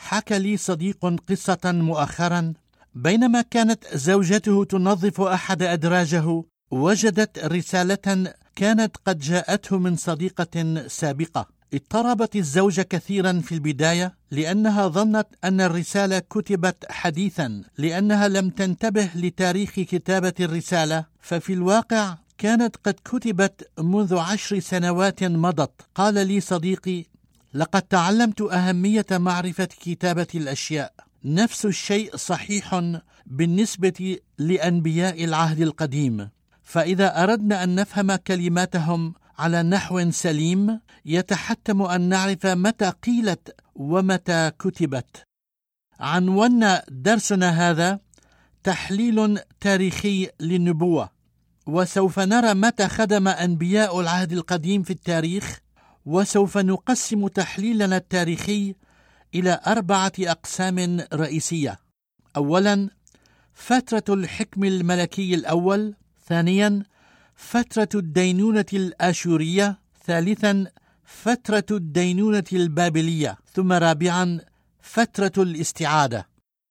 حكى لي صديق قصة مؤخرا. بينما كانت زوجته تنظف أحد أدراجه، وجدت رسالة كانت قد جاءته من صديقة سابقة. اضطربت الزوجة كثيرا في البداية لأنها ظنت أن الرسالة كتبت حديثا، لأنها لم تنتبه لتاريخ كتابة الرسالة، ففي الواقع كانت قد كتبت منذ 10 سنوات مضت. قال لي صديقي: لقد تعلمت أهمية معرفة كتابة الأشياء. نفس الشيء صحيح بالنسبة لأنبياء العهد القديم، فإذا أردنا أن نفهم كلماتهم على نحو سليم يتحتم أن نعرف متى قيلت ومتى كتبت. عنونا درسنا هذا تحليل تاريخي للنبوة، وسوف نرى متى خدم أنبياء العهد القديم في التاريخ، وسوف نقسم تحليلنا التاريخي إلى 4 أقسام رئيسية. أولا، فترة الحكم الملكي الأول. ثانيا، فترة الدينونة الآشورية. ثالثا، فترة الدينونة البابلية. ثم رابعا، فترة الاستعادة.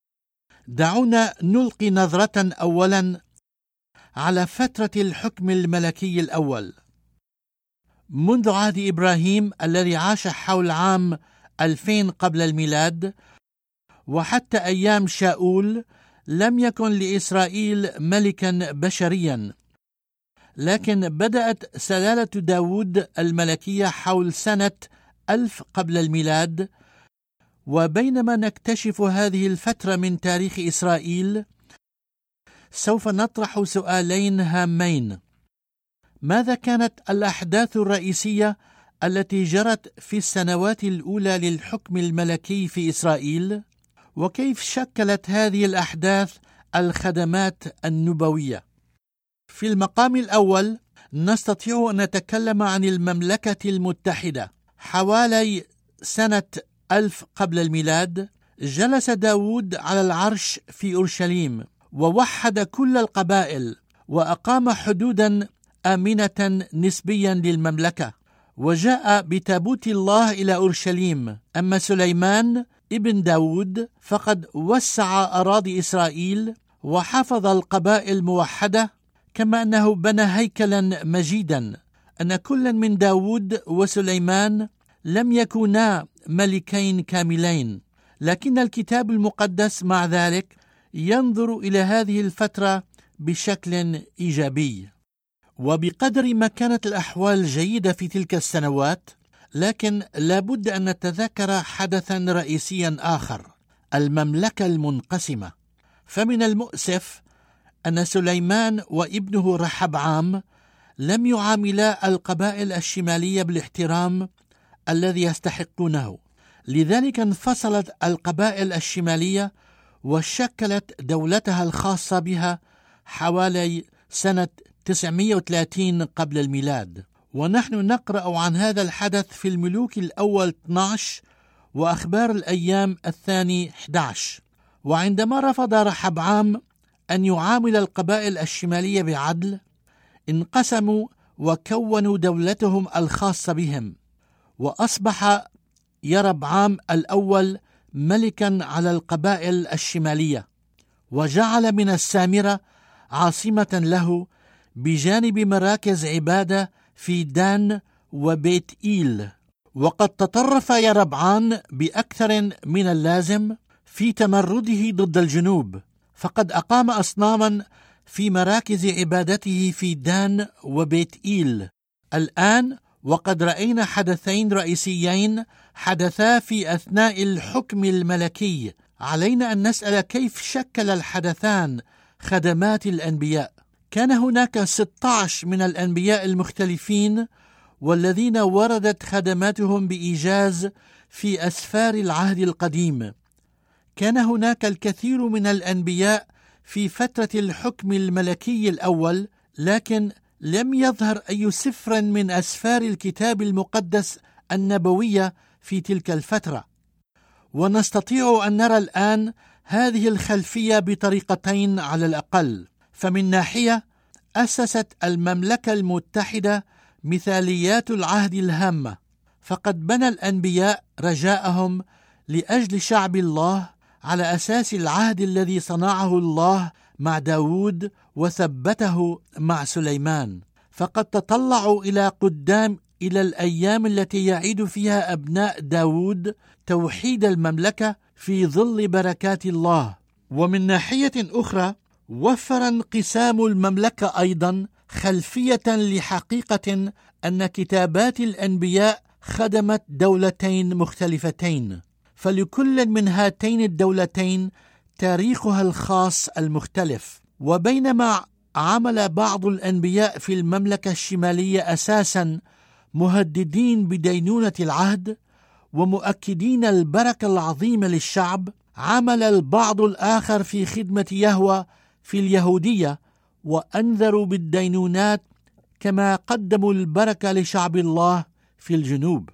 دعونا نلقي نظرة أولا على فترة الحكم الملكي الأول. منذ عهد إبراهيم الذي عاش حول عام 2000 قبل الميلاد وحتى أيام شاؤول لم يكن لإسرائيل ملكا بشريا، لكن بدأت سلالة داود الملكية حول سنة 1000 قبل الميلاد. وبينما نكتشف هذه الفترة من تاريخ إسرائيل، سوف نطرح سؤالين هامين: ماذا كانت الأحداث الرئيسية التي جرت في السنوات الأولى للحكم الملكي في إسرائيل؟ وكيف شكلت هذه الأحداث الخدمات النبوية؟ في المقام الأول نستطيع أن نتكلم عن المملكة المتحدة. حوالي سنة 1000 قبل الميلاد جلس داود على العرش في أورشليم، ووحد كل القبائل، وأقام حدودا آمنة نسبيا للمملكة، وجاء بتابوت الله إلى أورشليم. أما سليمان ابن داود فقد وسع أراضي إسرائيل وحفظ القبائل موحدة، كما أنه بنى هيكلا مجيدا. أن كل من داود وسليمان لم يكونا ملكين كاملين، لكن الكتاب المقدس مع ذلك ينظر إلى هذه الفترة بشكل إيجابي. وبقدر ما كانت الأحوال جيدة في تلك السنوات، لكن لابد أن نتذكر حدثا رئيسيا آخر: المملكة المنقسمة. فمن المؤسف أن سليمان وابنه رحبعام لم يعاملا القبائل الشمالية بالاحترام الذي يستحقونه، لذلك انفصلت القبائل الشمالية وشكلت دولتها الخاصة بها حوالي سنة 930 قبل الميلاد. ونحن نقرأ عن هذا الحدث في الملوك الأول 12 وأخبار الأيام الثاني 11. وعندما رفض رحبعام أن يعامل القبائل الشمالية بعدل، انقسموا وكونوا دولتهم الخاصة بهم، وأصبح يربعام الأول ملكا على القبائل الشمالية، وجعل من السامرة عاصمة له بجانب مراكز عبادة في دان وبيت إيل. وقد تطرف يربعام بأكثر من اللازم في تمرده ضد الجنوب، فقد أقام أصناما في مراكز عبادته في دان وبيت إيل. الآن وقد رأينا حدثين رئيسيين حدثا في أثناء الحكم الملكي، علينا أن نسأل كيف شكل الحدثان خدمات الأنبياء. كان هناك 16 من الأنبياء المختلفين، والذين وردت خدماتهم بإيجاز في أسفار العهد القديم. كان هناك الكثير من الأنبياء في فترة الحكم الملكي الأول، لكن لم يظهر أي سفر من أسفار الكتاب المقدس النبوية في تلك الفترة. ونستطيع أن نرى الآن هذه الخلفية بطريقتين على الأقل. فمن ناحية أسست المملكة المتحدة مثاليات العهد الهامة، فقد بنى الأنبياء رجاءهم لأجل شعب الله على أساس العهد الذي صنعه الله مع داود وثبته مع سليمان. فقد تطلعوا إلى قدام إلى الأيام التي يعيد فيها أبناء داود توحيد المملكة في ظل بركات الله. ومن ناحية أخرى وفر انقسام المملكة أيضا خلفية لحقيقة أن كتابات الأنبياء خدمت دولتين مختلفتين، فلكل من هاتين الدولتين تاريخها الخاص المختلف. وبينما عمل بعض الأنبياء في المملكة الشمالية أساسا مهددين بدينونة العهد ومؤكدين البركة العظيمة للشعب، عمل البعض الآخر في خدمة يهوه في اليهودية وأنذروا بالدينونات كما قدموا البركة لشعب الله في الجنوب.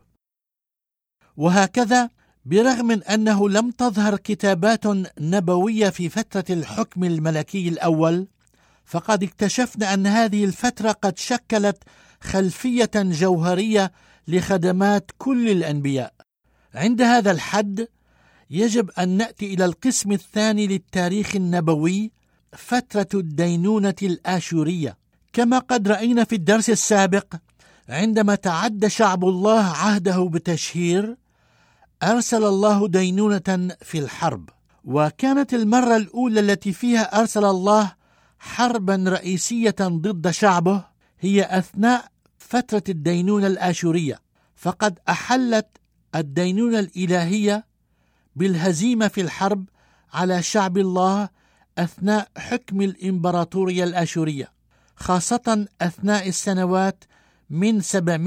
وهكذا برغم من أنه لم تظهر كتابات نبوية في فترة الحكم الملكي الأول، فقد اكتشفنا أن هذه الفترة قد شكلت خلفية جوهرية لخدمات كل الأنبياء. عند هذا الحد يجب أن نأتي إلى القسم الثاني للتاريخ النبوي، فترة الدينونة الآشورية. كما قد رأينا في الدرس السابق، عندما تعدى شعب الله عهده بتشهير أرسل الله دينونة في الحرب، وكانت المرة الأولى التي فيها أرسل الله حربا رئيسية ضد شعبه هي أثناء فترة الدينونة الآشورية. فقد أحلت الدينونة الإلهية بالهزيمة في الحرب على شعب الله أثناء حكم الإمبراطورية الآشورية، خاصة أثناء السنوات من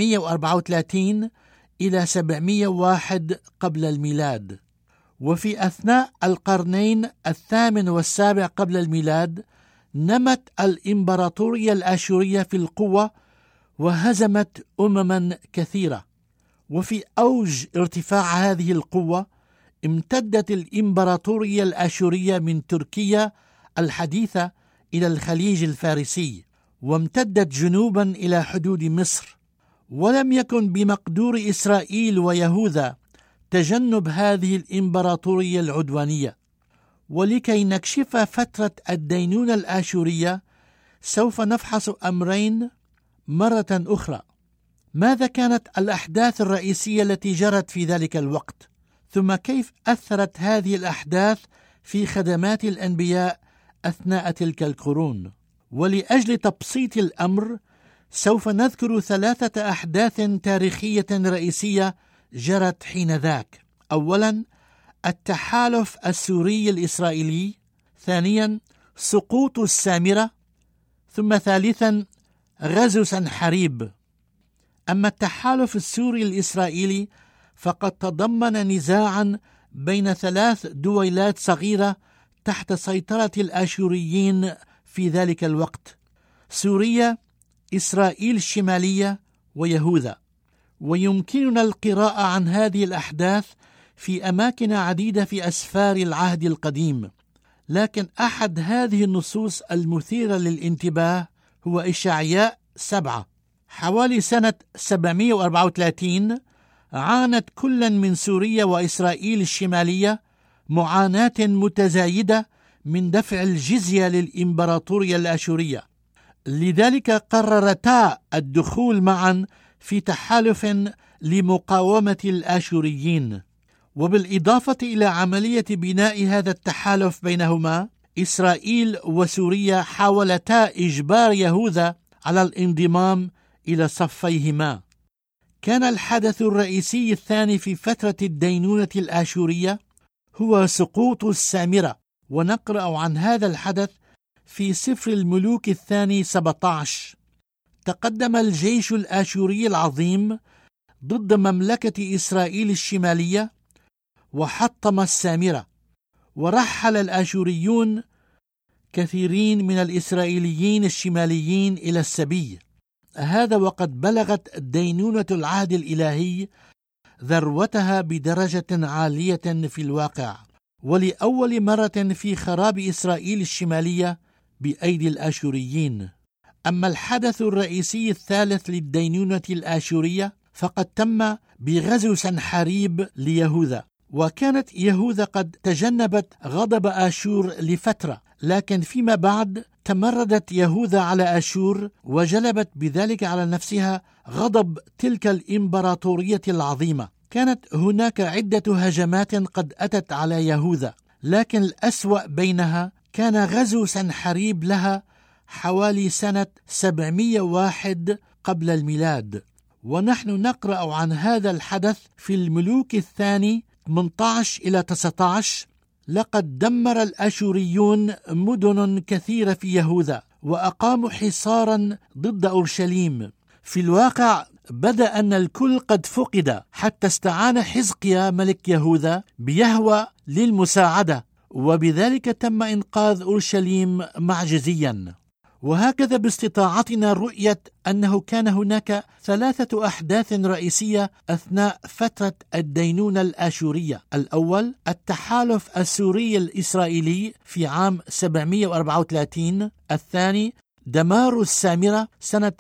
734 إلى 701 قبل الميلاد. وفي أثناء القرنين 8 و7 قبل الميلاد نمت الإمبراطورية الآشورية في القوة وهزمت أمما كثيرة. وفي أوج ارتفاع هذه القوة امتدت الإمبراطورية الآشورية من تركيا الحديثة إلى الخليج الفارسي، وامتدت جنوبا إلى حدود مصر. ولم يكن بمقدور إسرائيل ويهوذا تجنب هذه الإمبراطورية العدوانية. ولكي نكشف فترة الدينونة الآشورية سوف نفحص أمرين مرة أخرى: ماذا كانت الأحداث الرئيسية التي جرت في ذلك الوقت؟ ثم كيف أثرت هذه الأحداث في خدمات الأنبياء أثناء تلك القرون؟ ولأجل تبسيط الأمر سوف نذكر 3 أحداث تاريخية رئيسية جرت حينذاك. أولا، التحالف السوري الإسرائيلي. ثانيا، سقوط السامرة. ثم ثالثا، غزو سنحريب. أما التحالف السوري الإسرائيلي فقد تضمن نزاعا بين 3 دويلات صغيرة تحت سيطرة الآشوريين في ذلك الوقت: سوريا، إسرائيل الشمالية، ويهوذا. ويمكننا القراءة عن هذه الأحداث في أماكن عديدة في أسفار العهد القديم، لكن أحد هذه النصوص المثيرة للانتباه هو إشعياء 7. حوالي سنة 734 عانت كل من سوريا وإسرائيل الشمالية معاناة متزايدة من دفع الجزية للإمبراطورية الآشورية، لذلك قررتا الدخول معا في تحالف لمقاومة الآشوريين. وبالإضافة إلى عملية بناء هذا التحالف بينهما، إسرائيل وسوريا حاولتا إجبار يهوذا على الانضمام إلى صفيهما. كان الحدث الرئيسي الثاني في فترة الدينونة الآشورية هو سقوط السامرة، ونقرأ عن هذا الحدث في سفر الملوك الثاني 17. تقدم الجيش الآشوري العظيم ضد مملكة إسرائيل الشمالية وحطم السامرة، ورحل الآشوريون كثيرين من الإسرائيليين الشماليين إلى السبي. هذا وقد بلغت دينونة العهد الإلهي ذروتها بدرجة عالية في الواقع، ولأول مرة في خراب إسرائيل الشمالية بأيدي الآشوريين. أما الحدث الرئيسي الثالث للدينونة الآشورية فقد تم بغزو سنحريب ليهوذا، وكانت يهوذا قد تجنبت غضب آشور لفترة، لكن فيما بعد تمردت يهوذا على آشور وجلبت بذلك على نفسها غضب تلك الإمبراطورية العظيمة. كانت هناك عدة هجمات قد أتت على يهوذا، لكن الأسوأ بينها كان غزو سنحريب لها حوالي سنة 701 قبل الميلاد. ونحن نقرأ عن هذا الحدث في الملوك الثاني 18 إلى 19. لقد دمر الأشوريون مدن كثيرة في يهوذا وأقاموا حصارا ضد أورشليم. في الواقع بدأ أن الكل قد فقد، حتى استعان حزقيا ملك يهوذا بيهوى للمساعدة، وبذلك تم إنقاذ أورشليم معجزيا. وهكذا باستطاعتنا رؤية أنه كان هناك 3 أحداث رئيسية أثناء فترة الدينونة الآشورية. الأول التحالف السوري الإسرائيلي في عام 734. الثاني دمار السامرة سنة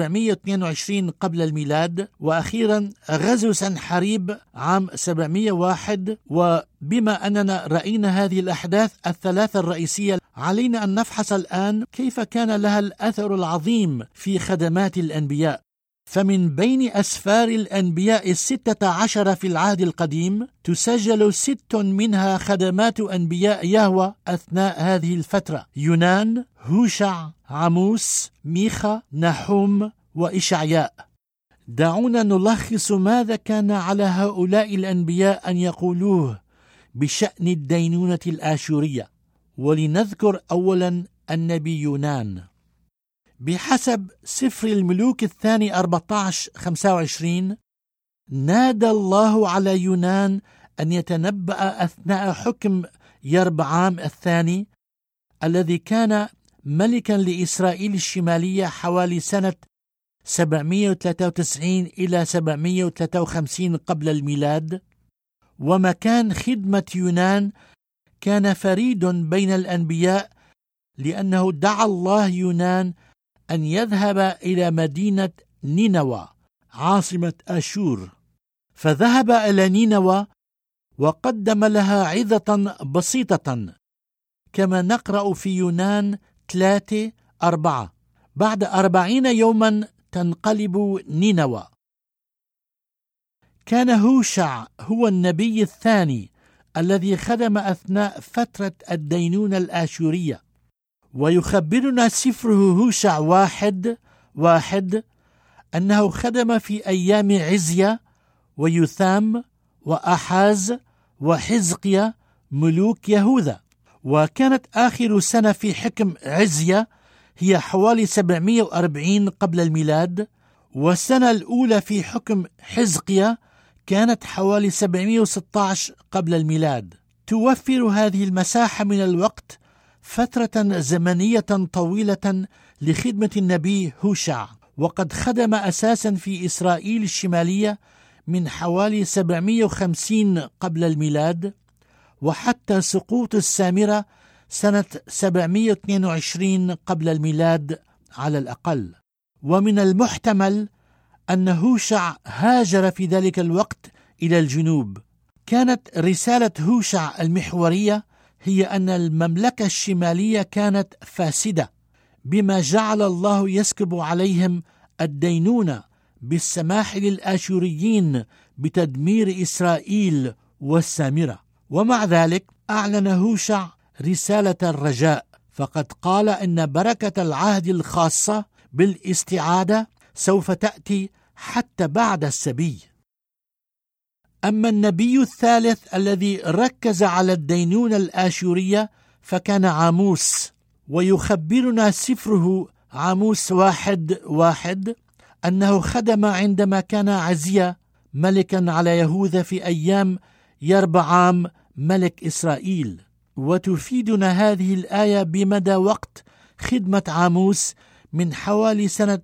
722 قبل الميلاد. وأخيرا غزو سنحريب عام 701. وبما أننا رأينا هذه الأحداث ال3 الرئيسية، علينا أن نفحص الآن كيف كان لها الأثر العظيم في خدمات الأنبياء. فمن بين أسفار الأنبياء 16 في العهد القديم تسجل 6 منها خدمات أنبياء يهوه أثناء هذه الفترة: يونان، هوشع، عموس، ميخا، نحوم، وإشعياء. دعونا نلخص ماذا كان على هؤلاء الأنبياء أن يقولوه بشأن الدينونة الآشورية. ولنذكر أولا النبي يونان. بحسب سفر الملوك الثاني 14:25 نادى الله على يونان أن يتنبأ أثناء حكم يربعام الثاني الذي كان ملكا لإسرائيل الشمالية حوالي سنة 793 إلى 753 قبل الميلاد. ومكان خدمة يونان كان فريد بين الأنبياء، لأنه دعا الله يونان أن يذهب إلى مدينة نينوى عاصمة آشور. فذهب إلى نينوى وقدم لها عظة بسيطة كما نقرأ في يونان 3:4. بعد 40 يوما تنقلب نينوى. كان هوشع هو النبي الثاني الذي خدم أثناء فترة الدينونة الآشورية. ويخبرنا سفره هوشع 1:1 أنه خدم في أيام عزيا ويثام وأحاز وحزقيا ملوك يهوذا. وكانت آخر سنة في حكم عزيا هي حوالي 740 قبل الميلاد، والسنة الأولى في حكم حزقيا كانت حوالي 716 قبل الميلاد. توفر هذه المساحة من الوقت فترة زمنية طويلة لخدمة النبي هوشع، وقد خدم أساسا في إسرائيل الشمالية من حوالي 750 قبل الميلاد وحتى سقوط السامرة سنة 722 قبل الميلاد على الأقل. ومن المحتمل أن هوشع هاجر في ذلك الوقت إلى الجنوب. كانت رسالة هوشع المحورية هي أن المملكة الشمالية كانت فاسدة، بما جعل الله يسكب عليهم الدينونة بالسماح للآشوريين بتدمير إسرائيل والسامرة. ومع ذلك أعلن هوشع رسالة الرجاء، فقد قال إن بركة العهد الخاصة بالاستعادة سوف تأتي حتى بعد السبي. أما النبي الثالث الذي ركز على الدينونة الآشورية فكان عاموس. ويخبرنا سفره عاموس 1:1 أنه خدم عندما كان عزيا ملكا على يهوذا في أيام يربعام ملك إسرائيل. وتفيدنا هذه الآية بمدى وقت خدمة عاموس من حوالي سنة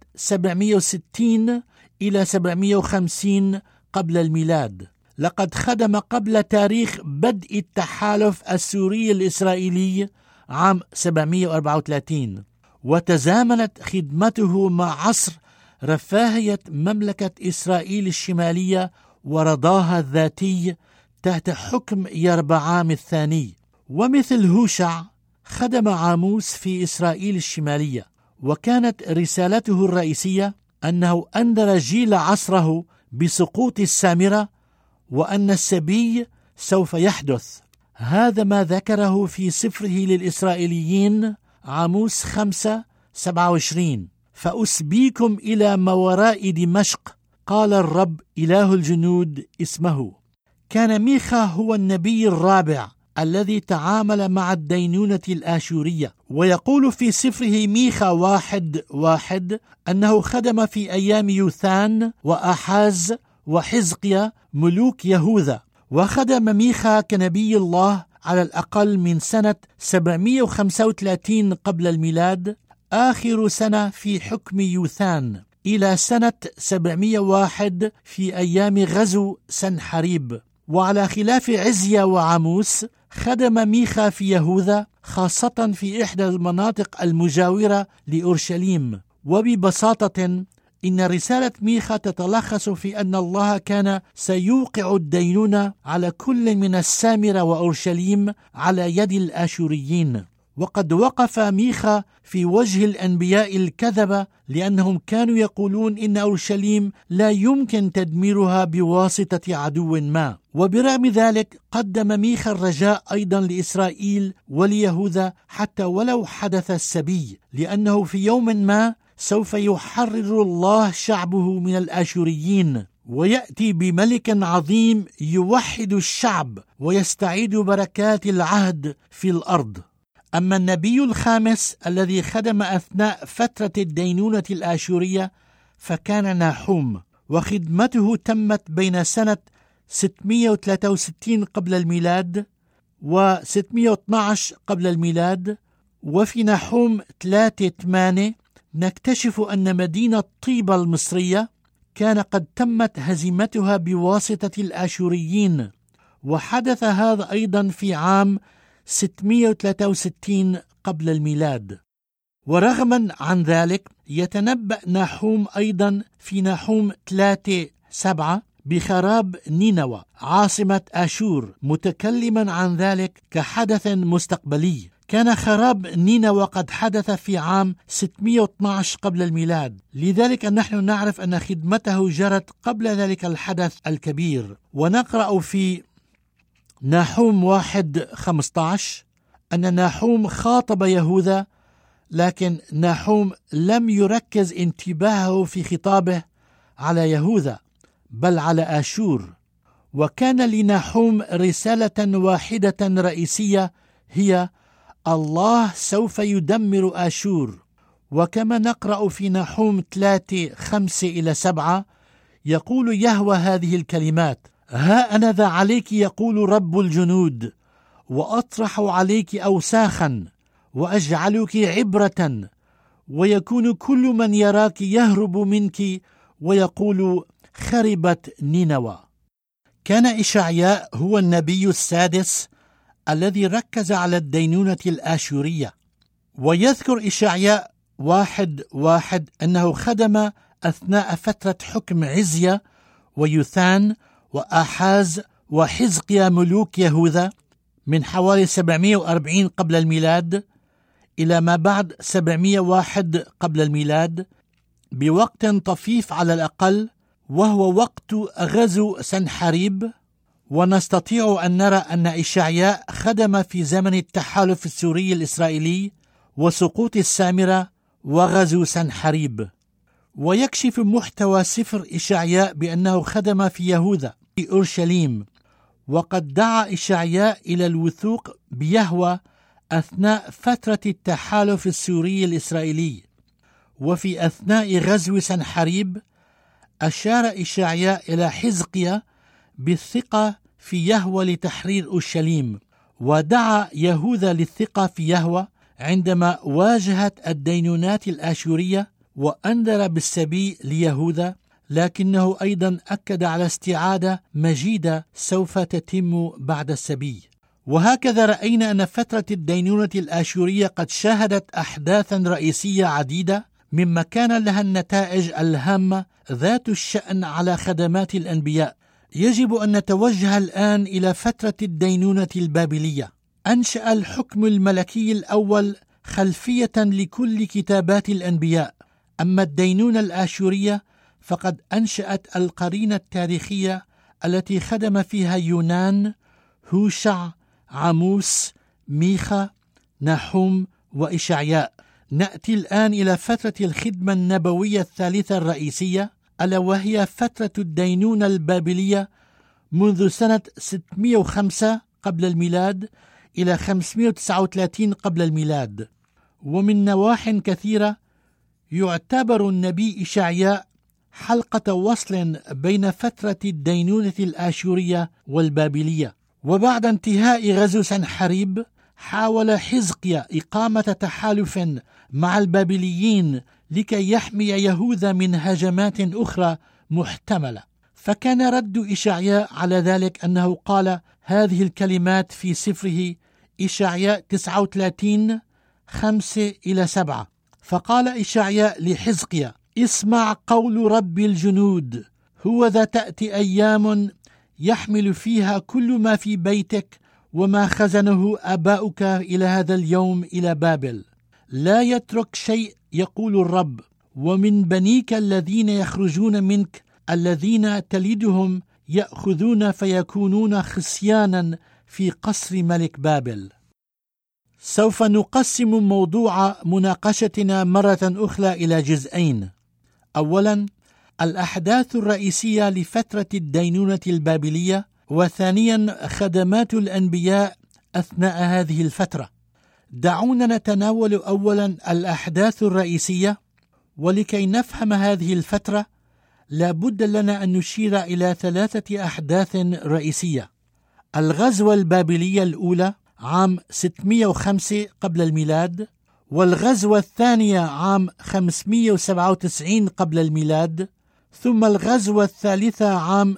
760 إلى 750 قبل الميلاد. لقد خدم قبل تاريخ بدء التحالف السوري الإسرائيلي عام 734، وتزامنت خدمته مع عصر رفاهية مملكة إسرائيل الشمالية ورضاها الذاتي تحت حكم يربعام الثاني. ومثل هوشع خدم عاموس في إسرائيل الشمالية، وكانت رسالته الرئيسية أنه أنذر جيل عصره بسقوط السامرة وأن السبي سوف يحدث. هذا ما ذكره في سفره للإسرائيليين عاموس 5:27: فأسبيكم إلى ما وراء دمشق، قال الرب إله الجنود اسمه. كان ميخا هو النبي الرابع الذي تعامل مع الدينونة الآشورية، ويقول في سفره ميخا 1:1 أنه خدم في أيام يوثان وآحاز وحزقيا ملوك يهوذا. وخدم ميخا كنبي الله على الأقل من سنة 735 قبل الميلاد، آخر سنة في حكم يوثان، إلى سنة 701 في أيام غزو سنحريب. وعلى خلاف عزيا وعاموس، خدم ميخا في يهوذا، خاصة في إحدى المناطق المجاورة لأورشليم. وببساطة إن رسالة ميخا تتلخص في أن الله كان سيوقع الدينونة على كل من السامرة وأورشليم على يد الآشوريين. وقد وقف ميخا في وجه الأنبياء الكذبة، لأنهم كانوا يقولون إن أورشليم لا يمكن تدميرها بواسطة عدو ما. وبرغم ذلك قدم ميخا الرجاء أيضا لإسرائيل وليهوذا حتى ولو حدث السبي، لأنه في يوم ما سوف يحرر الله شعبه من الآشوريين، ويأتي بملك عظيم يوحد الشعب ويستعيد بركات العهد في الأرض. أما النبي الخامس الذي خدم أثناء فترة الدينونة الآشورية فكان ناحوم، وخدمته تمت بين سنة 663 قبل الميلاد و612 قبل الميلاد. وفي ناحوم 3:8 نكتشف أن مدينة طيبة المصرية كان قد تمت هزيمتها بواسطة الآشوريين، وحدث هذا أيضا في عام 663 قبل الميلاد. ورغما عن ذلك يتنبأ ناحوم أيضا في ناحوم 3:7 بخراب نينوى عاصمة آشور، متكلما عن ذلك كحدث مستقبلي. كان خراب نينوى قد حدث في عام 612 قبل الميلاد، لذلك نحن نعرف أن خدمته جرت قبل ذلك الحدث الكبير. ونقرأ في ناحوم 1:15 أن ناحوم خاطب يهوذا، لكن ناحوم لم يركز انتباهه في خطابه على يهوذا بل على آشور. وكان لناحوم رسالة واحدة رئيسية، هي الله سوف يدمر آشور. وكما نقرأ في ناحوم 3:5-7 يقول يهوه هذه الكلمات: ها أنا ذا عليك يقول رب الجنود، وأطرح عليك أوساخا وأجعلك عبرة، ويكون كل من يراك يهرب منك ويقول خربت نينوى. كان إشعياء هو النبي السادس الذي ركز على الدينونة الآشورية. ويذكر إشعياء 1:1 أنه خدم أثناء فترة حكم عزيا ويوثان وآحاز وحزقيا ملوك يهوذا من حوالي 740 قبل الميلاد إلى ما بعد 701 قبل الميلاد، بوقت طفيف على الأقل، وهو وقت غزو سنحريب. ونستطيع أن نرى أن إشعياء خدم في زمن التحالف السوري الإسرائيلي وسقوط السامرة وغزو سنحريب. ويكشف محتوى سفر إشعياء بأنه خدم في يهوذا في أورشليم، وقد دعا إشعياء إلى الوثوق بيهوه أثناء فترة التحالف السوري الإسرائيلي. وفي أثناء غزو سنحريب أشار إشعياء إلى حزقيا بالثقة في يهوه لتحرير أورشليم، ودعا يهوذا للثقة في يهوه عندما واجهت الدينونات الآشورية، وأنذر بالسبي ليهوذا، لكنه أيضا أكد على استعادة مجيدة سوف تتم بعد السبي. وهكذا رأينا أن فترة الدينونة الآشورية قد شهدت أحداثا رئيسية عديدة، مما كان لها النتائج الهامة ذات الشأن على خدمات الأنبياء، يجب أن نتوجه الآن إلى فترة الدينونة البابلية. أنشأ الحكم الملكي الأول خلفية لكل كتابات الأنبياء، أما الدينونة الآشورية فقد أنشأت القرينة التاريخية التي خدم فيها يونان، هوشع، عاموس، ميخا، نحوم وإشعياء. نأتي الآن إلى فترة الخدمة النبوية الثالثة الرئيسية، ألا وهي فترة الدينونة البابلية منذ سنة 605 قبل الميلاد إلى 539 قبل الميلاد. ومن نواح كثيرة يعتبر النبي إشعياء حلقة وصل بين فترة الدينونة الآشورية والبابلية. وبعد انتهاء غزو سنحريب حاول حزقيا إقامة تحالف مع البابليين لكي يحمي يهوذا من هجمات أخرى محتملة. فكان رد إشعياء على ذلك أنه قال هذه الكلمات في سفره إشعياء 39 5-7. فقال إشعياء لحزقيا: اسمع قول رب الجنود، هو ذا تأتي أيام يحمل فيها كل ما في بيتك وما خزنه آباؤك إلى هذا اليوم إلى بابل، لا يترك شيء يقول الرب، ومن بنيك الذين يخرجون منك الذين تلدهم يأخذون فيكونون خصيانا في قصر ملك بابل. سوف نقسم موضوع مناقشتنا مرة أخرى إلى جزئين. أولا، الأحداث الرئيسية لفترة الدينونة البابلية، وثانيا خدمات الأنبياء أثناء هذه الفترة. دعونا نتناول أولا الأحداث الرئيسية. ولكي نفهم هذه الفترة لا بد لنا أن نشير إلى 3 أحداث رئيسية. الغزوة البابلية الأولى عام 605 قبل الميلاد، والغزوة الثانية عام 597 قبل الميلاد، ثم الغزوة الثالثة عام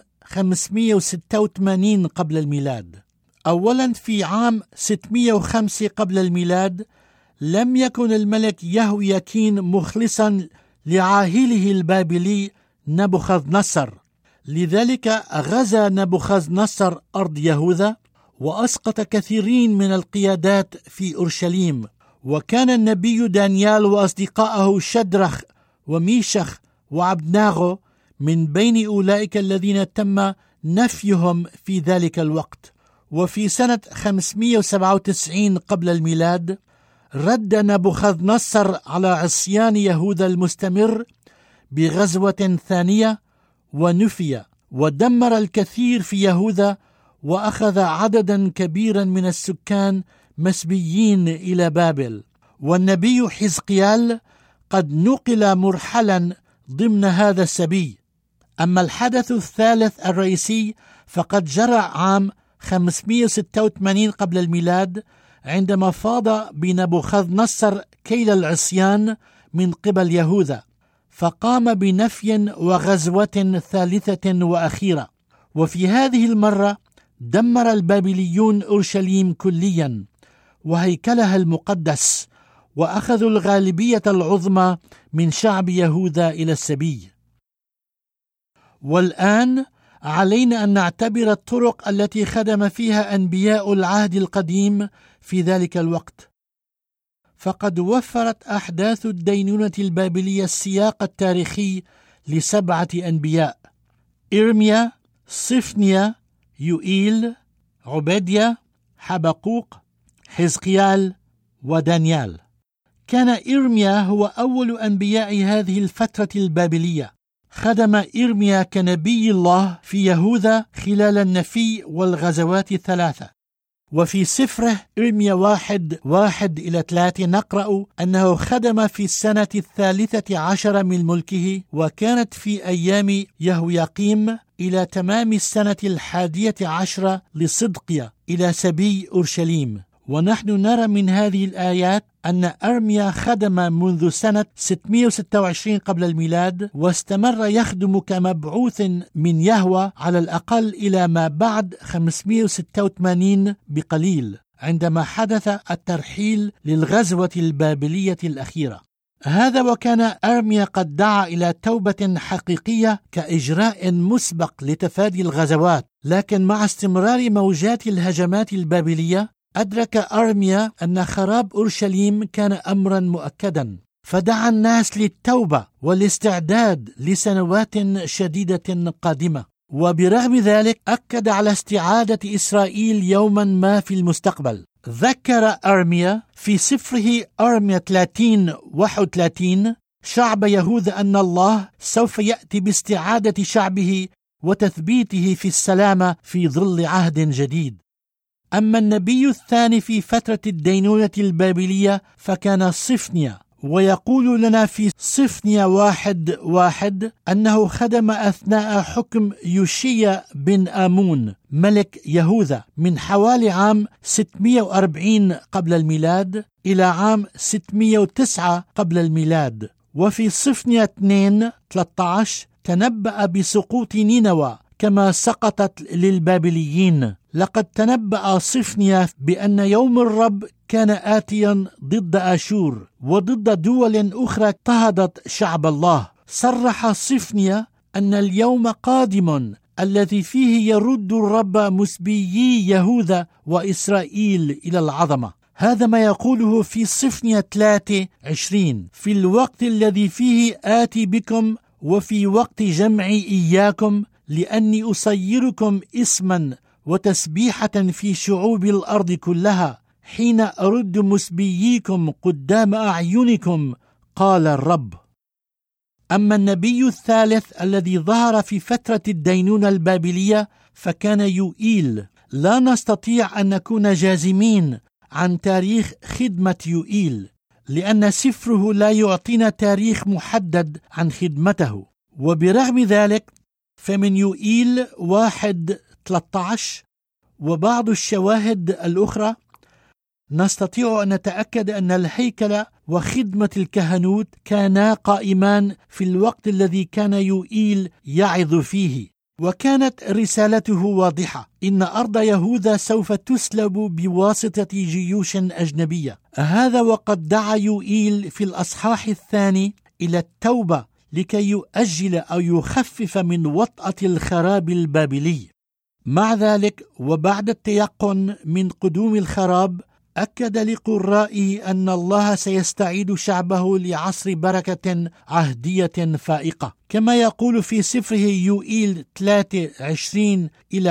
586 قبل الميلاد. أولا، في عام 605 قبل الميلاد لم يكن الملك يهوياكين مخلصا لعاهله البابلي نبوخذ نصر، لذلك غزا نبوخذ نصر أرض يهوذا وأسقط كثيرين من القيادات في أورشليم. وكان النبي دانيال وأصدقائه شدرخ وميشخ وعبدناغو من بين أولئك الذين تم نفيهم في ذلك الوقت. وفي سنة 597 قبل الميلاد رد نبوخذ نصر على عصيان يهوذا المستمر بغزوة ثانية ونفي، ودمر الكثير في يهوذا، وأخذ عددا كبيرا من السكان مسبيين إلى بابل. والنبي حزقيال قد نقل مرحلا ضمن هذا السبي. أما الحدث الثالث الرئيسي فقد جرى عام 586 قبل الميلاد، عندما فاض بنبوخذ نصر كيل العصيان من قبل يهوذا، فقام بنفي وغزوة ثالثة وأخيرة. وفي هذه المرة دمر البابليون أورشليم كليا وهيكلها المقدس، وأخذوا الغالبية العظمى من شعب يهوذا إلى السبي. والآن علينا أن نعتبر الطرق التي خدم فيها أنبياء العهد القديم في ذلك الوقت. فقد وفرت أحداث الدينونة البابلية السياق التاريخي ل7 أنبياء: إرميا، صفنيا، يوئيل، عبيديا، حبقوق، حزقيال ودانيال. كان إرميا هو أول أنبياء هذه الفترة البابلية. خدم إرميا كنبي الله في يهوذا خلال النفي والغزوات 3. وفي سفره إرميا 1:1-3 نقرأ أنه خدم في السنة 13 من ملكه، وكانت في أيام يهوياقيم إلى تمام السنة 11 لصدقيا إلى سبي أورشليم. ونحن نرى من هذه الآيات أن أرميا خدم منذ سنة 626 قبل الميلاد، واستمر يخدم كمبعوث من يهوه على الأقل إلى ما بعد 586 بقليل، عندما حدث الترحيل للغزوة البابلية الأخيرة. هذا وكان أرميا قد دعا إلى توبة حقيقية كإجراء مسبق لتفادي الغزوات، لكن مع استمرار موجات الهجمات البابلية أدرك أرميا أن خراب أورشليم كان أمرا مؤكدا، فدعا الناس للتوبة والاستعداد لسنوات شديدة قادمة. وبرغم ذلك أكد على استعادة إسرائيل يوما ما في المستقبل. ذكر أرميا في سفره أرميا 30:31 شعب يهوذا أن الله سوف يأتي باستعادة شعبه وتثبيته في السلامة في ظل عهد جديد. أما النبي الثاني في فترة الدينونة البابلية فكان صفنيا، ويقول لنا في صفنيا 1:1 أنه خدم أثناء حكم يوشيا بن آمون ملك يهوذا من حوالي عام 640 قبل الميلاد إلى عام 609 قبل الميلاد. وفي صفنيا 2:13 تنبأ بسقوط نينوى كما سقطت للبابليين. لقد تنبأ صفنيا بأن يوم الرب كان آتيا ضد آشور وضد دول أخرى اضطهدت شعب الله. صرح صفنيا أن اليوم قادم الذي فيه يرد الرب مسبيي يهوذا وإسرائيل إلى العظمة. هذا ما يقوله في صفنيا 3:20 في الوقت الذي فيه آتي بكم وفي وقت جمعي إياكم لأني أصيركم اسما وتسبيحة في شعوب الأرض كلها حين أرد مسبييكم قدام أعينكم قال الرب. أما النبي الثالث الذي ظهر في فترة الدينونة البابلية فكان يوئيل. لا نستطيع أن نكون جازمين عن تاريخ خدمة يوئيل لأن سفره لا يعطينا تاريخ محدد عن خدمته. وبرغم ذلك فمن يوئيل 1:13 وبعض الشواهد الأخرى نستطيع أن نتأكد أن الهيكل وخدمة الكهنوت كانا قائمان في الوقت الذي كان يوئيل يعظ فيه. وكانت رسالته واضحة: إن أرض يهوذا سوف تسلب بواسطة جيوش أجنبية. هذا وقد دعا يوئيل في الأصحاح 2 إلى التوبة لكي يؤجل أو يخفف من وطأة الخراب البابلي. مع ذلك وبعد التيقن من قدوم الخراب أكد لقرائه أن الله سيستعيد شعبه لعصر بركة عهدية فائقة، كما يقول في سفره يوئيل 3:20 إلى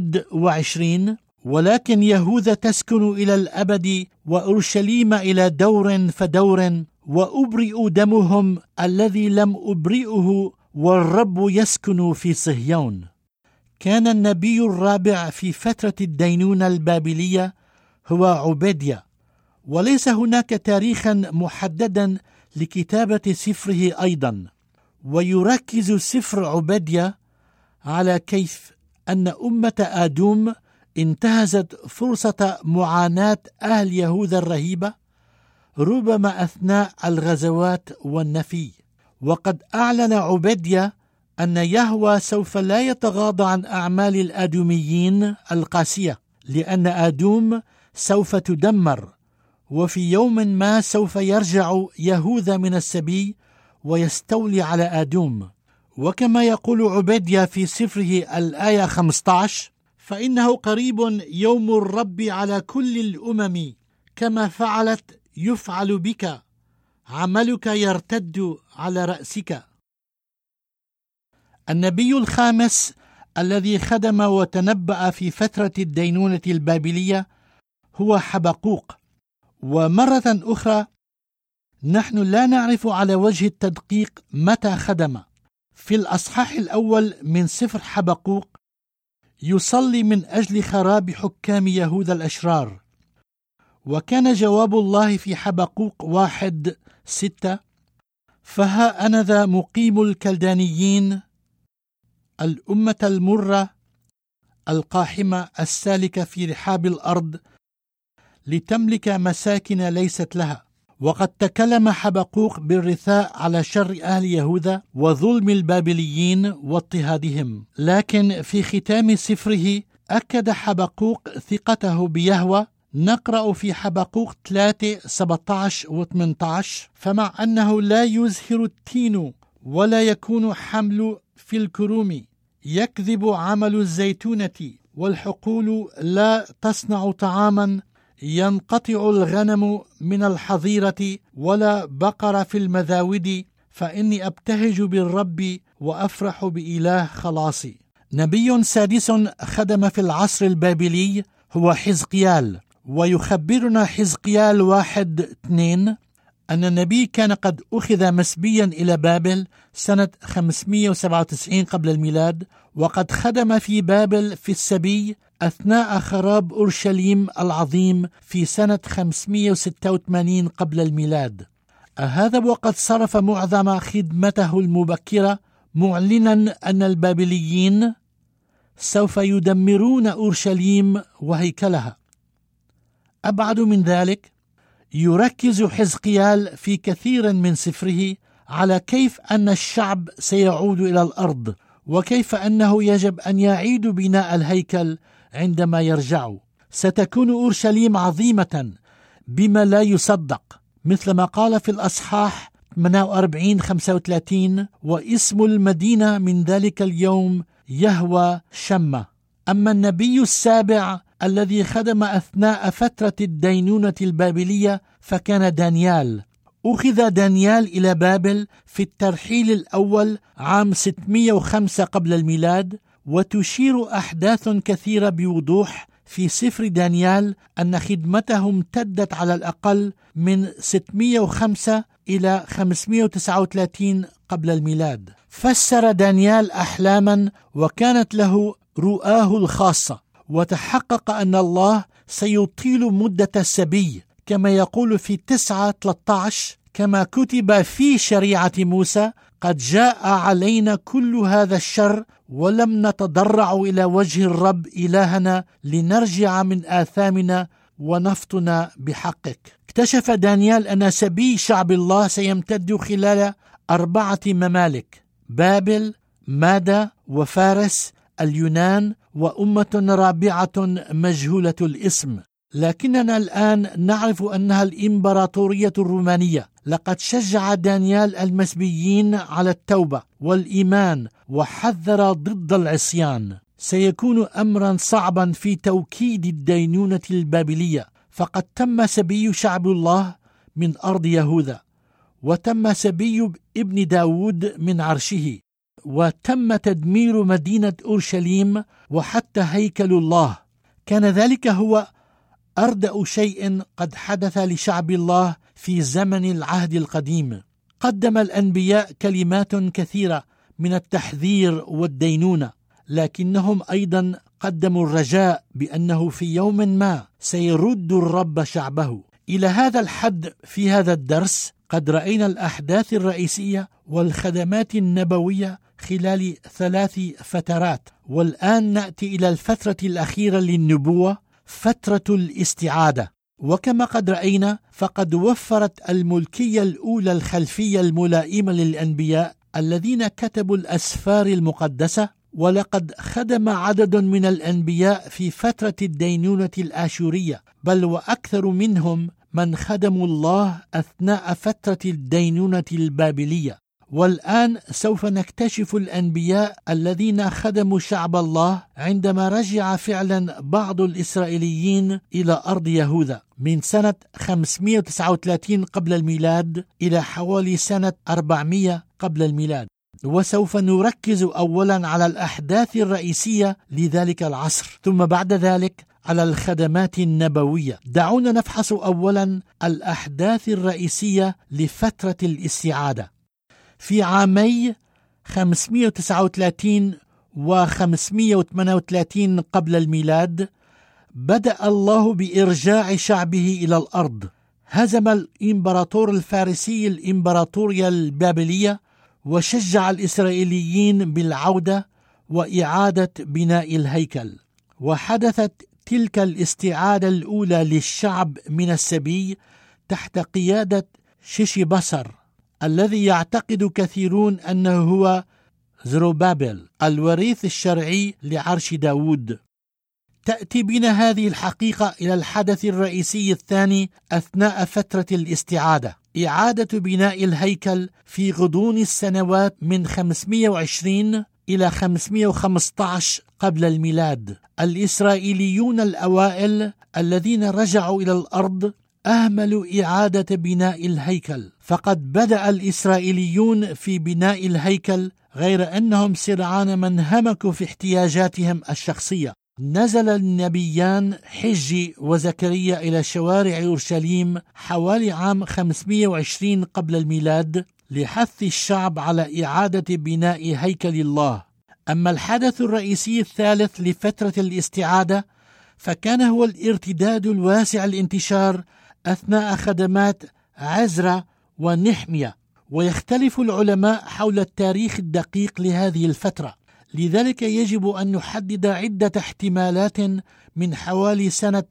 21: ولكن يهوذا تسكن إلى الأبد وأورشليم إلى دور فدور، وأبرئ دمهم الذي لم أبرئه، والرب يسكن في صهيون. كان النبي الرابع في فترة الدينونة البابلية هو عبيديا، وليس هناك تاريخا محددا لكتابة سفره أيضا. ويركز سفر عبيديا على كيف أن أمة آدوم انتهزت فرصة معاناة أهل يهوذا الرهيبة ربما أثناء الغزوات والنفي. وقد أعلن عبيديا أن يهوه سوف لا يتغاضى عن أعمال الآدوميين القاسية، لأن آدوم سوف تدمر، وفي يوم ما سوف يرجع يهوذا من السبي ويستولي على آدوم. وكما يقول عبيديا في سفره الآية 15: فإنه قريب يوم الرب على كل الأمم، كما فعلت يفعل بك، عملك يرتد على رأسك. النبي الخامس الذي خدم وتنبأ في فترة الدينونة البابلية هو حبقوق. ومرة أخرى نحن لا نعرف على وجه التدقيق متى خدم. في الأصحاح الأول من سفر حبقوق يصلي من أجل خراب حكام يهوذا الأشرار، وكان جواب الله في حبقوق 1:6: فها أنا ذا مقيم الكلدانيين، الأمة المرة القاحمة السالكة في رحاب الأرض، لتملك مساكن ليست لها. وقد تكلم حبقوق بالرثاء على شر أهل يهوذا وظلم البابليين واضطهادهم، لكن في ختام سفره أكد حبقوق ثقته بيهوه نقرأ في حبقوق 3:17-18: فمع أنه لا يزهر التين ولا يكون حمل في الكروم، يكذب عمل الزيتونة، والحقول لا تصنع طعاما، ينقطع الغنم من الحظيرة ولا بقر في المذاود، فإني أبتهج بالرب وأفرح بإله خلاصي. نبي سادس خدم في العصر البابلي هو حزقيال، ويخبرنا حزقيال 1:2 أن النبي كان قد أخذ مسبيا إلى بابل سنة 597 قبل الميلاد، وقد خدم في بابل في السبي أثناء خراب أورشليم العظيم في سنة 586 قبل الميلاد. هذا وقد صرف معظم خدمته المبكرة معلنا أن البابليين سوف يدمرون أورشليم وهيكلها. أبعد من ذلك، يركز حزقيال في كثير من سفره على كيف أن الشعب سيعود إلى الأرض، وكيف أنه يجب أن يعيدوا بناء الهيكل عندما يرجعوا. ستكون أورشليم عظيمة بما لا يصدق، مثل ما قال في الأصحاح 48-35: واسم المدينة من ذلك اليوم يهوى شمة. أما النبي السابع الذي خدم أثناء فترة الدينونة البابلية فكان دانيال. أخذ دانيال إلى بابل في الترحيل الأول عام 605 قبل الميلاد، وتشير أحداث كثيرة بوضوح في سفر دانيال أن خدمته امتدت على الأقل من 605 إلى 539 قبل الميلاد. فسر دانيال أحلاما، وكانت له رؤاه الخاصة، وتحقق أن الله سيطيل مدة السبي كما يقول في 9:13: كما كتب في شريعة موسى: قد جاء علينا كل هذا الشر ولم نتضرع إلى وجه الرب إلهنا لنرجع من آثامنا ونفطن بحقك. اكتشف دانيال أن سبي شعب الله سيمتد خلال 4 ممالك: بابل، مادة، وفارس، اليونان، وأمة رابعة مجهولة الاسم. لكننا الآن نعرف أنها الإمبراطورية الرومانية. لقد شجع دانيال المسبيين على التوبة والإيمان وحذر ضد العصيان. سيكون أمرا صعبا في توكيد الدينونة البابلية، فقد تم سبي شعب الله من أرض يهوذا، وتم سبي ابن داود من عرشه، وتم تدمير مدينة أورشليم وحتى هيكل الله. كان ذلك هو أردأ شيء قد حدث لشعب الله في زمن العهد القديم. قدم الأنبياء كلمات كثيرة من التحذير والدينونة، لكنهم أيضا قدموا الرجاء بأنه في يوم ما سيرد الرب شعبه. إلى هذا الحد في هذا الدرس قد رأينا الأحداث الرئيسية والخدمات النبوية خلال 3 فترات، والآن نأتي إلى الفترة الأخيرة للنبوة، فترة الاستعادة. وكما قد رأينا فقد وفرت الملكية الأولى الخلفية الملائمة للأنبياء الذين كتبوا الأسفار المقدسة، ولقد خدم عدد من الأنبياء في فترة الدينونة الآشورية، بل وأكثر منهم من خدموا الله أثناء فترة الدينونة البابلية. والآن سوف نكتشف الأنبياء الذين خدموا شعب الله عندما رجع فعلا بعض الإسرائيليين إلى أرض يهوذا من سنة 539 قبل الميلاد إلى حوالي سنة 400 قبل الميلاد. وسوف نركز أولا على الأحداث الرئيسية لذلك العصر، ثم بعد ذلك على الخدمات النبوية. دعونا نفحص أولا الأحداث الرئيسية لفترة الاستعادة. في عامي 539 و 538 قبل الميلاد بدأ الله بإرجاع شعبه إلى الأرض. هزم الإمبراطور الفارسي الإمبراطورية البابلية، وشجع الإسرائيليين بالعودة وإعادة بناء الهيكل. وحدثت تلك الاستعادة الأولى للشعب من السبي تحت قيادة شيشبصر، الذي يعتقد كثيرون أنه هو زروبابل الوريث الشرعي لعرش داود. تأتي بنا هذه الحقيقة إلى الحدث الرئيسي الثاني أثناء فترة الاستعادة، إعادة بناء الهيكل في غضون السنوات من 520 إلى 515 قبل الميلاد. الإسرائيليون الأوائل الذين رجعوا إلى الأرض أهملوا إعادة بناء الهيكل، فقد بدأ الإسرائيليون في بناء الهيكل، غير أنهم سرعان ما انهمكوا في احتياجاتهم الشخصية. نزل النبيان حجي وزكريا إلى شوارع أورشليم حوالي عام 520 قبل الميلاد لحث الشعب على إعادة بناء هيكل الله. أما الحدث الرئيسي الثالث لفترة الاستعادة فكان هو الارتداد الواسع الانتشار أثناء خدمات عزرا ونحمية، ويختلف العلماء حول التاريخ الدقيق لهذه الفترة، لذلك يجب أن نحدد عدة احتمالات من حوالي سنة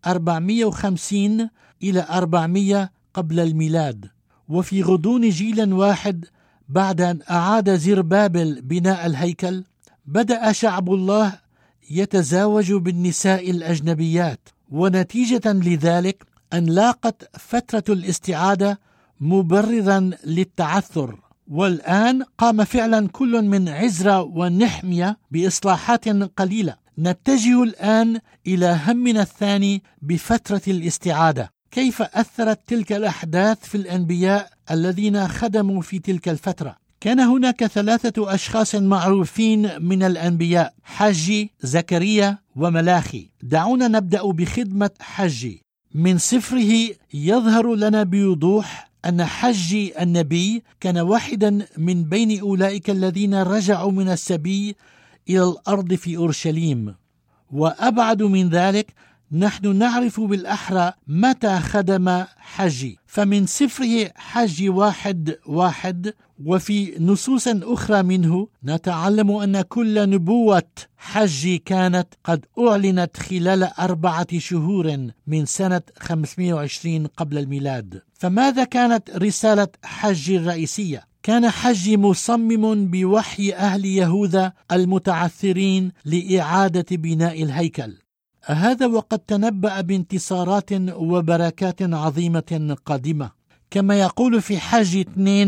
450 إلى 400 قبل الميلاد. وفي غضون جيل واحد بعد أن أعاد زربابل بناء الهيكل، بدأ شعب الله يتزاوج بالنساء الأجنبيات، ونتيجة لذلك أن لاقت فترة الاستعادة مبررا للتعثر. والآن قام فعلا كل من عزرا ونحمية بإصلاحات قليلة. نتجه الآن إلى همنا الثاني بفترة الاستعادة. كيف أثرت تلك الأحداث في الأنبياء الذين خدموا في تلك الفترة؟ كان هناك 3 أشخاص معروفين من الأنبياء: حجي، زكريا، وملاخي. دعونا نبدأ بخدمة حجي. من سفره يظهر لنا بوضوح أن حجي النبي كان واحدا من بين أولئك الذين رجعوا من السبي إلى الأرض في أورشليم. وأبعد من ذلك، نحن نعرف بالأحرى متى خدم حجي، فمن سفره حجي 1:1 وفي نصوص أخرى منه نتعلم أن كل نبوة حجي كانت قد أعلنت خلال 4 شهور من سنة 520 قبل الميلاد. فماذا كانت رسالة حجي الرئيسية؟ كان حجي مصمم بوحي أهل يهوذا المتعثرين لإعادة بناء الهيكل، هذا وقد تنبأ بانتصارات وبركات عظيمة قادمة. كما يقول في حج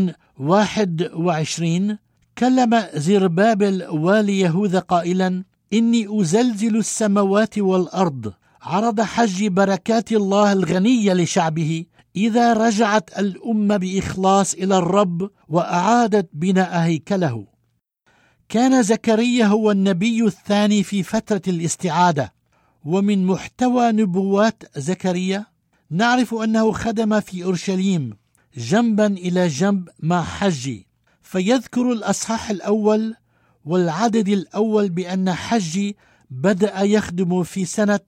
2:21: كلم زربابل والي يهوذا قائلا: إني أزلزل السماوات والأرض. عرض حج بركات الله الغنية لشعبه إذا رجعت الأمة بإخلاص إلى الرب وأعادت بناء هيكله. كان زكريا هو النبي الثاني في فترة الاستعادة، ومن محتوى نبوات زكريا نعرف أنه خدم في أورشليم جنبا إلى جنب مع حجي. فيذكر الأصحاح الأول والعدد الأول بأن حجي بدأ يخدم في سنة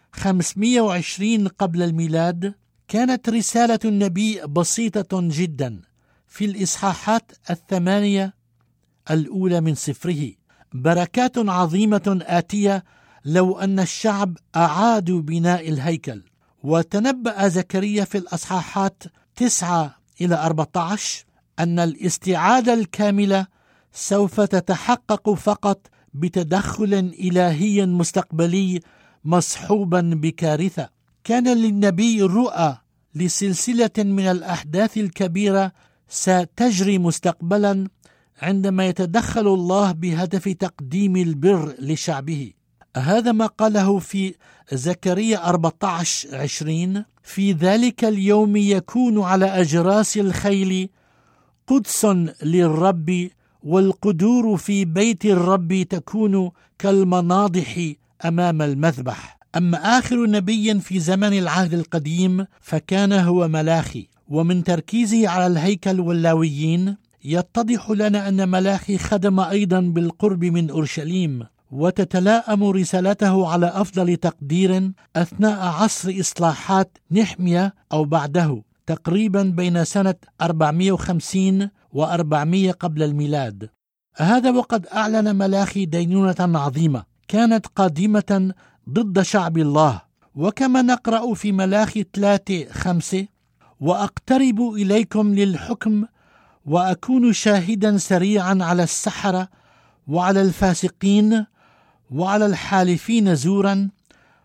520 قبل الميلاد. كانت رسالة النبي بسيطة جدا في الإصحاحات 8 الأولى من سفره: بركات عظيمة آتية لو أن الشعب أعادوا بناء الهيكل. وتنبأ زكريا في الأصحاحات 9 إلى 14 أن الاستعادة الكاملة سوف تتحقق فقط بتدخل إلهي مستقبلي مصحوبا بكارثة. كان للنبي رؤى لسلسلة من الأحداث الكبيرة ستجري مستقبلا عندما يتدخل الله بهدف تقديم البر لشعبه. هذا ما قاله في زكريا 14:20: في ذلك اليوم يكون على أجراس الخيل قدس للرب، والقدور في بيت الرب تكون كالمناضح أمام المذبح. أما آخر نبي في زمن العهد القديم فكان هو ملاخي، ومن تركيزه على الهيكل واللاويين يتضح لنا أن ملاخي خدم أيضا بالقرب من أورشليم، وتتلائم رسالته على أفضل تقدير أثناء عصر إصلاحات نحمية أو بعده، تقريبا بين سنة 450 و400 قبل الميلاد. هذا وقد أعلن ملاخي دينونة عظيمة كانت قادمة ضد شعب الله. وكما نقرأ في ملاخي 3:5: وأقترب إليكم للحكم وأكون شاهدا سريعا على السحرة وعلى الفاسقين وعلى الحالفين زورا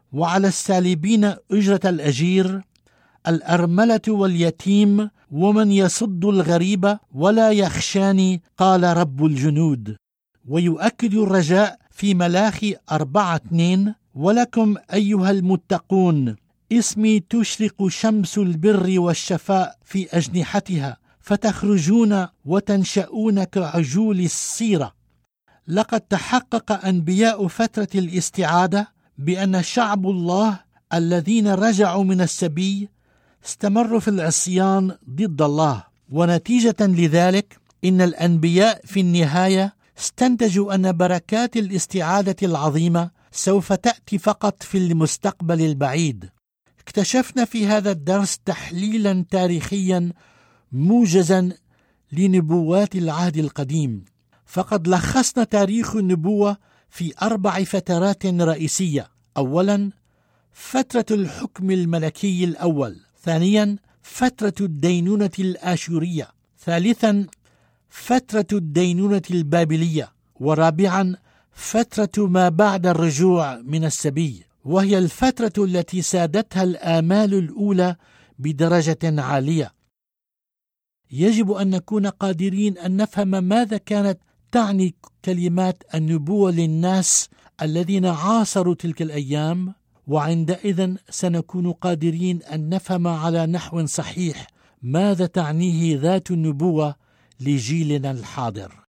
وعلى السالبين أجرة الأجير، الأرملة واليتيم، ومن يصد الغريب ولا يخشاني، قال رب الجنود. ويؤكد الرجاء في ملاخي 4:2: ولكم أيها المتقون اسمي تشرق شمس البر والشفاء في أجنحتها، فتخرجون وتنشؤون كعجول الصيرة. لقد تحقق أنبياء فترة الاستعادة بأن شعب الله الذين رجعوا من السبي استمروا في العصيان ضد الله، ونتيجة لذلك إن الأنبياء في النهاية استنتجوا أن بركات الاستعادة العظيمة سوف تأتي فقط في المستقبل البعيد. اكتشفنا في هذا الدرس تحليلا تاريخيا موجزا لنبوات العهد القديم، فقد لخصنا تاريخ النبوة في 4 فترات رئيسية. أولا، فترة الحكم الملكي الأول. ثانيا، فترة الدينونة الآشورية. ثالثا، فترة الدينونة البابلية. ورابعا، فترة ما بعد الرجوع من السبي، وهي الفترة التي سادتها الآمال الأولى بدرجة عالية. يجب أن نكون قادرين أن نفهم ماذا كانت تعني كلمات النبوة للناس الذين عاصروا تلك الأيام، وعندئذ سنكون قادرين أن نفهم على نحو صحيح ماذا تعنيه ذات النبوة لجيلنا الحاضر.